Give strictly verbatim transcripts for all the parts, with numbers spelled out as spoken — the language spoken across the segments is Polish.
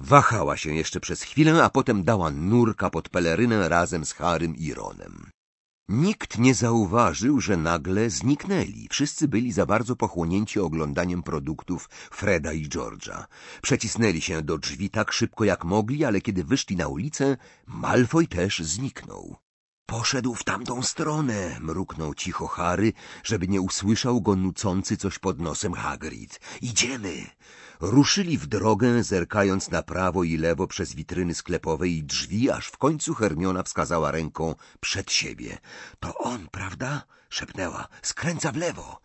Wahała się jeszcze przez chwilę, a potem dała nurka pod pelerynę razem z Harrym i Ronem. Nikt nie zauważył, że nagle zniknęli. Wszyscy byli za bardzo pochłonięci oglądaniem produktów Freda i George'a. Przecisnęli się do drzwi tak szybko jak mogli, ale kiedy wyszli na ulicę, Malfoy też zniknął. Poszedł w tamtą stronę, mruknął cicho Harry, żeby nie usłyszał go nucący coś pod nosem Hagrid. Idziemy! Ruszyli w drogę, zerkając na prawo i lewo przez witryny sklepowe i drzwi, aż w końcu Hermiona wskazała ręką przed siebie. To on, prawda? Szepnęła. Skręca w lewo.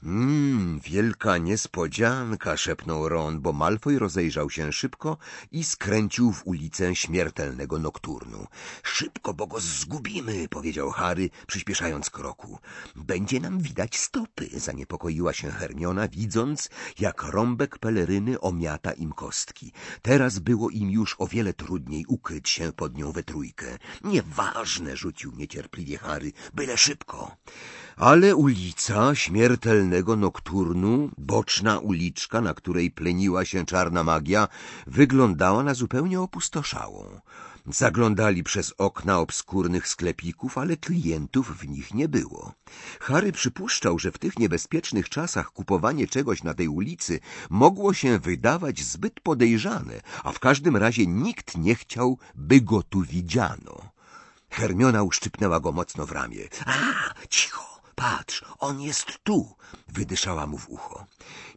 Mmm, wielka niespodzianka, szepnął Ron, bo Malfoy rozejrzał się szybko i skręcił w ulicę śmiertelnego nokturnu. Szybko, bo go zgubimy, powiedział Harry, przyspieszając kroku. Będzie nam widać stopy, zaniepokoiła się Hermiona, widząc, jak rąbek peleryny omiata im kostki. Teraz było im już o wiele trudniej ukryć się pod nią we trójkę. Nieważne, rzucił niecierpliwie Harry, byle szybko. Ale ulica śmiertelnego nokturnu, boczna uliczka, na której pleniła się czarna magia, wyglądała na zupełnie opustoszałą. Zaglądali przez okna obskurnych sklepików, ale klientów w nich nie było. Harry przypuszczał, że w tych niebezpiecznych czasach kupowanie czegoś na tej ulicy mogło się wydawać zbyt podejrzane, a w każdym razie nikt nie chciał, by go tu widziano. Hermiona uszczypnęła go mocno w ramię. — A, cicho! Patrz, on jest tu! Wydyszała mu w ucho.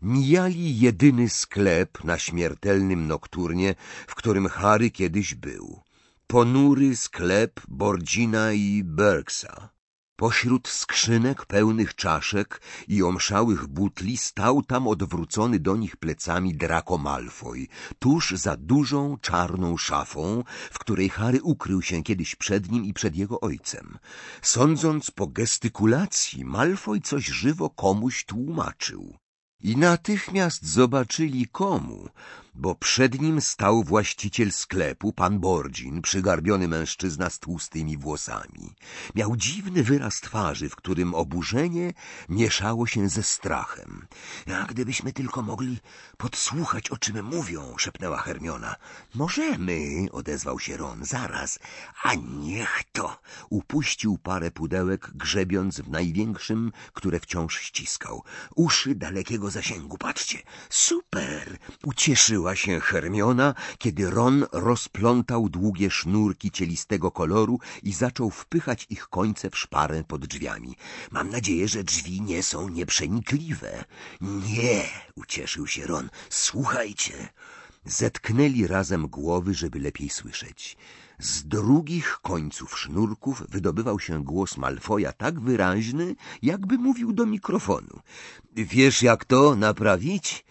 Mijali jedyny sklep na śmiertelnym nokturnie, w którym Harry kiedyś był. Ponury sklep Borgina i Burkesa. Pośród skrzynek pełnych czaszek i omszałych butli stał tam odwrócony do nich plecami Draco Malfoy, tuż za dużą czarną szafą, w której Harry ukrył się kiedyś przed nim i przed jego ojcem. Sądząc po gestykulacji, Malfoy coś żywo komuś tłumaczył. I natychmiast zobaczyli komu, bo przed nim stał właściciel sklepu, pan Borgin, przygarbiony mężczyzna z tłustymi włosami. Miał dziwny wyraz twarzy, w którym oburzenie mieszało się ze strachem. — A gdybyśmy tylko mogli podsłuchać, o czym mówią — szepnęła Hermiona. — Możemy — odezwał się Ron. — Zaraz. A niech to! Upuścił parę pudełek, grzebiąc w największym, które wciąż ściskał. Uszy dalekiego zasięgu. Patrzcie! Super! Ucieszyła się Hermiona, kiedy Ron rozplątał długie sznurki cielistego koloru i zaczął wpychać ich końce w szparę pod drzwiami. — Mam nadzieję, że drzwi nie są nieprzenikliwe. — Nie! — ucieszył się Ron. — Słuchajcie! Zetknęli razem głowy, żeby lepiej słyszeć. Z drugich końców sznurków wydobywał się głos Malfoja tak wyraźny, jakby mówił do mikrofonu. — Wiesz, jak to naprawić?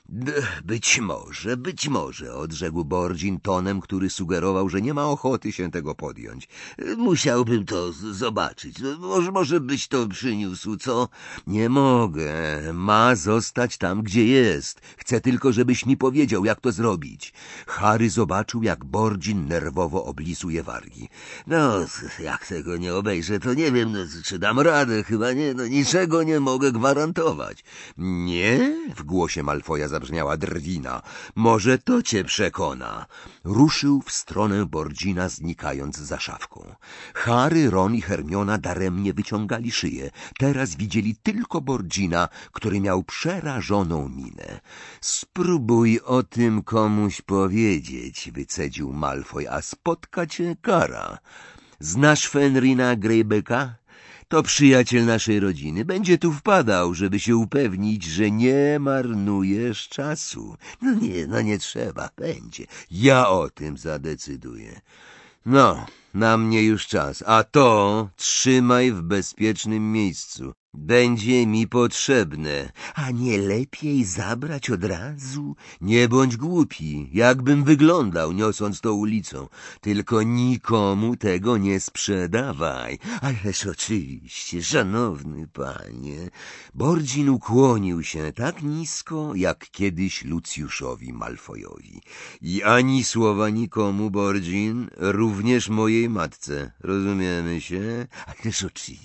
— Być może, być może — odrzekł Borgin tonem, który sugerował, że nie ma ochoty się tego podjąć. — Musiałbym to zobaczyć. Może, może byś to przyniósł, co? — Nie mogę. Ma zostać tam, gdzie jest. Chcę tylko, żebyś mi powiedział, jak to zrobić. Harry zobaczył, jak Borgin nerwowo oblizuje wargi. — No, jak tego nie obejrzę, to nie wiem, no, czy dam radę. Chyba nie, no niczego nie mogę gwarantować. — Nie? — w głosie Malfoja zabrzmiała drwina. Może to cię przekona. Ruszył w stronę Borgina, znikając za szafką. Harry, Ron i Hermiona daremnie wyciągali szyję. Teraz widzieli tylko Borgina, który miał przerażoną minę. Spróbuj o tym komuś powiedzieć, wycedził Malfoy, a spotka cię kara. Znasz Fenrina Greybecka? To przyjaciel naszej rodziny. Będzie tu wpadał, żeby się upewnić, że nie marnujesz czasu. No nie, no nie trzeba, będzie. Ja o tym zadecyduję. No, na mnie już czas, a to trzymaj w bezpiecznym miejscu. Będzie mi potrzebne. A nie lepiej zabrać od razu? Nie bądź głupi, jakbym wyglądał, niosąc to ulicą. Tylko nikomu tego nie sprzedawaj. Ależ oczywiście, szanowny panie. Borgin ukłonił się tak nisko, jak kiedyś Lucjuszowi Malfojowi. I ani słowa nikomu, Borgin, również mojej matce. Rozumiemy się? Ależ oczywiście.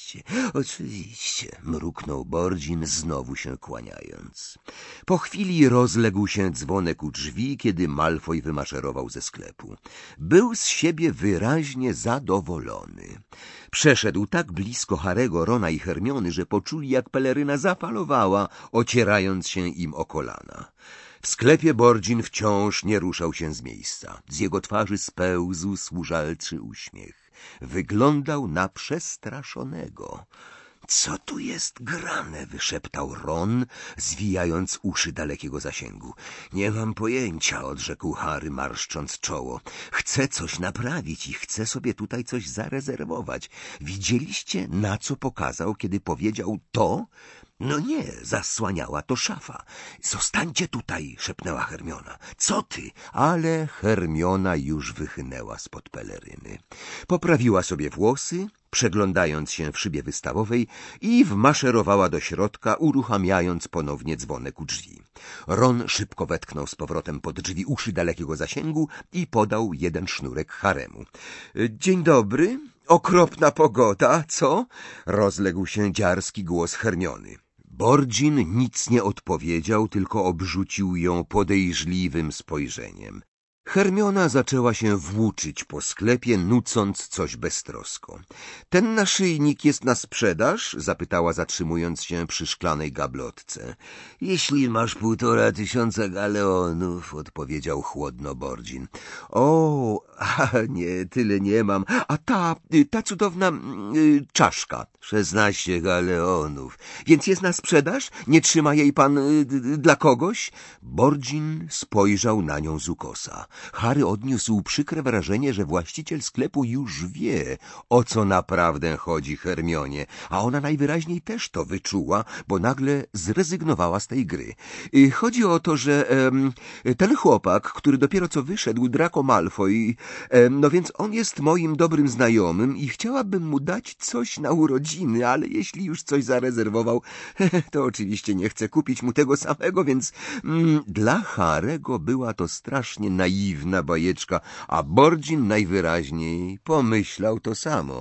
oczywiście, oczywiście, mruknął Bordzin, znowu się kłaniając. Po chwili rozległ się dzwonek u drzwi, kiedy Malfoy wymaszerował ze sklepu. Był z siebie wyraźnie zadowolony. Przeszedł tak blisko Harry'ego, Rona i Hermiony, że poczuli, jak peleryna zafalowała, ocierając się im o kolana. W sklepie Bordzin wciąż nie ruszał się z miejsca. Z jego twarzy spełzł służalczy uśmiech. Wyglądał na przestraszonego. Co tu jest grane? Wyszeptał Ron, zwijając uszy dalekiego zasięgu. Nie mam pojęcia, odrzekł Harry, marszcząc czoło. Chcę coś naprawić i chcę sobie tutaj coś zarezerwować. Widzieliście, na co pokazał, kiedy powiedział to? No nie, zasłaniała to szafa. Zostańcie tutaj, szepnęła Hermiona. Co ty? Ale Hermiona już wychynęła spod peleryny. Poprawiła sobie włosy, przeglądając się w szybie wystawowej, i wmaszerowała do środka, uruchamiając ponownie dzwonek u drzwi. Ron szybko wetknął z powrotem pod drzwi uszy dalekiego zasięgu i podał jeden sznurek Haremu. Dzień dobry. Okropna pogoda, co? Rozległ się dziarski głos Hermiony. Bordzin nic nie odpowiedział, tylko obrzucił ją podejrzliwym spojrzeniem. Hermiona zaczęła się włóczyć po sklepie, nucąc coś beztrosko. — Ten naszyjnik jest na sprzedaż? — zapytała, zatrzymując się przy szklanej gablotce. — Jeśli masz półtora tysiąca galeonów — odpowiedział chłodno Bordzin. — O, a nie, tyle nie mam. A ta, ta cudowna y, czaszka? — Szesnaście galeonów. — Więc jest na sprzedaż? Nie trzyma jej pan y, dla kogoś? Bordzin spojrzał na nią z ukosa. Harry odniósł przykre wrażenie, że właściciel sklepu już wie, o co naprawdę chodzi Hermionie, a ona najwyraźniej też to wyczuła, bo nagle zrezygnowała z tej gry. Chodzi o to, że em, ten chłopak, który dopiero co wyszedł, Draco Malfoy, em, no więc on jest moim dobrym znajomym i chciałabym mu dać coś na urodziny, ale jeśli już coś zarezerwował, to oczywiście nie chcę kupić mu tego samego, więc mm, dla Harry'ego była to strasznie naiwna dziwna bajeczka, a Bordzin najwyraźniej pomyślał to samo.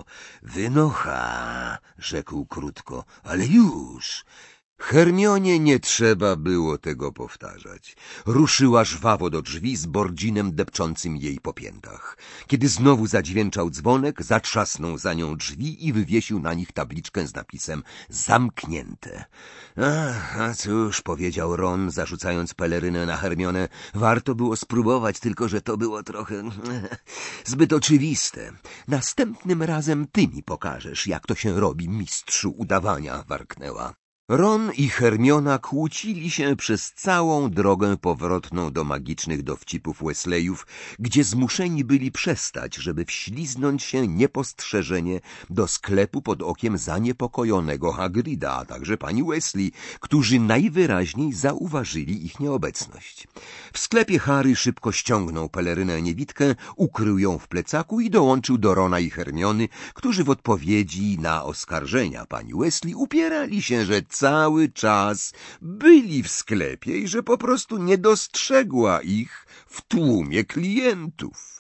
Wynocha, rzekł krótko, ale już. Hermionie nie trzeba było tego powtarzać. Ruszyła żwawo do drzwi z Bordzinem depczącym jej po piętach. Kiedy znowu zadźwięczał dzwonek, zatrzasnął za nią drzwi i wywiesił na nich tabliczkę z napisem zamknięte. Ach, a cóż, powiedział Ron, zarzucając pelerynę na Hermionę, warto było spróbować, tylko że to było trochę zbyt oczywiste. Następnym razem ty mi pokażesz, jak to się robi, mistrzu udawania, warknęła. Ron i Hermiona kłócili się przez całą drogę powrotną do magicznych dowcipów Weasleyów, gdzie zmuszeni byli przestać, żeby wśliznąć się niepostrzeżenie do sklepu pod okiem zaniepokojonego Hagrida, a także pani Weasley, którzy najwyraźniej zauważyli ich nieobecność. W sklepie Harry szybko ściągnął pelerynę niewidkę, ukrył ją w plecaku i dołączył do Rona i Hermiony, którzy w odpowiedzi na oskarżenia pani Weasley upierali się, że cały czas byli w sklepie i że po prostu nie dostrzegła ich w tłumie klientów.